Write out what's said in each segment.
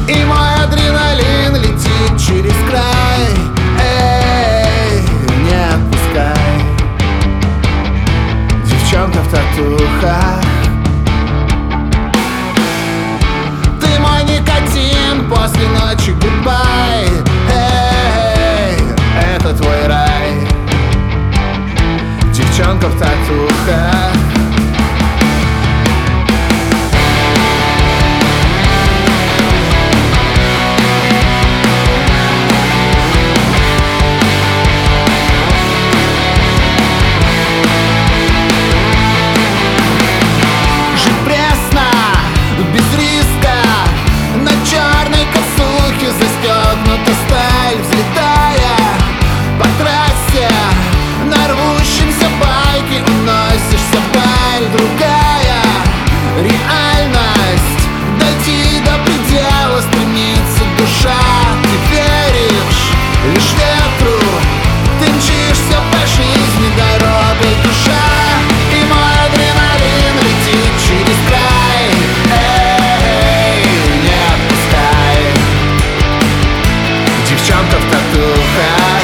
И мой адреналин летит через край. Эй, не отпускай. Девчонка в татухах. Ты мой никотин после ночи гудбай. Эй, это твой рай. Девчонка в татухах. Застегнута сталь, взлетая по трассе, на рвущемся байке уносишься вдаль. Другая реальность, дойти до предела стремится душа. Ты веришь лишь ветру, ты мчишься по жизни дорогой душа. И мой адреналин летит через край. Эй, не отпускай. Девчонка в татухах.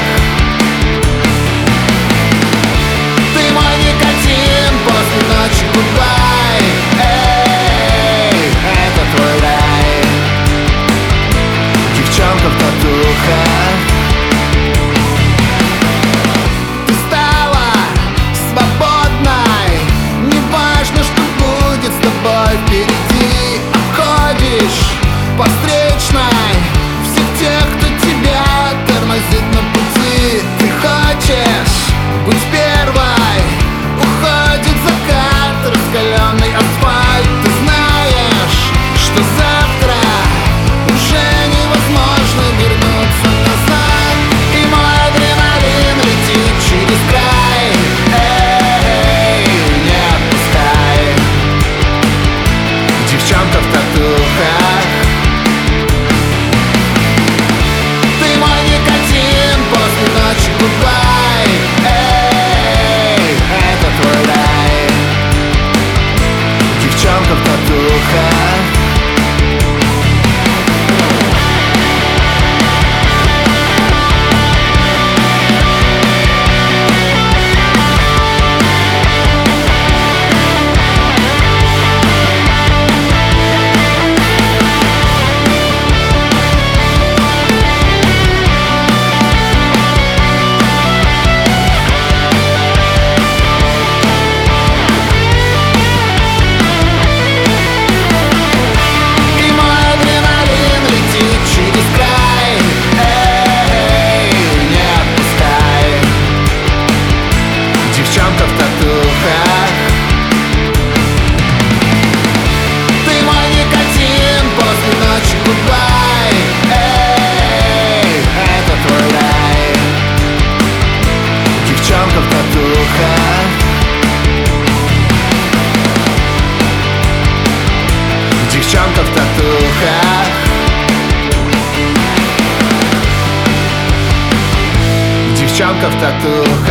Ты мой никотин после ночи гудбай. Эй, это твой рай. Девчонка в татухах. Ты стала свободной, не важно, что будет с тобой впереди. Обходишь по встречной всех тех, кто тебя тормозит на пути. Ты хочешь быть первой, уходит закат, раскаленный асфальт. Ты знаешь, что завтра уже невозможно вернуться назад. И мой адреналин летит через край. Эй, не отпускай. Девчонка в татухах. Ночи гудбай. Эй, это твой рай. Девчонка в татухах. Девчонка в татухах. Ты мой никотин после ночи гудбай. Эй, это твой рай. Девчонка в татухах. Девчонка в татухах. Девчонка в татухах.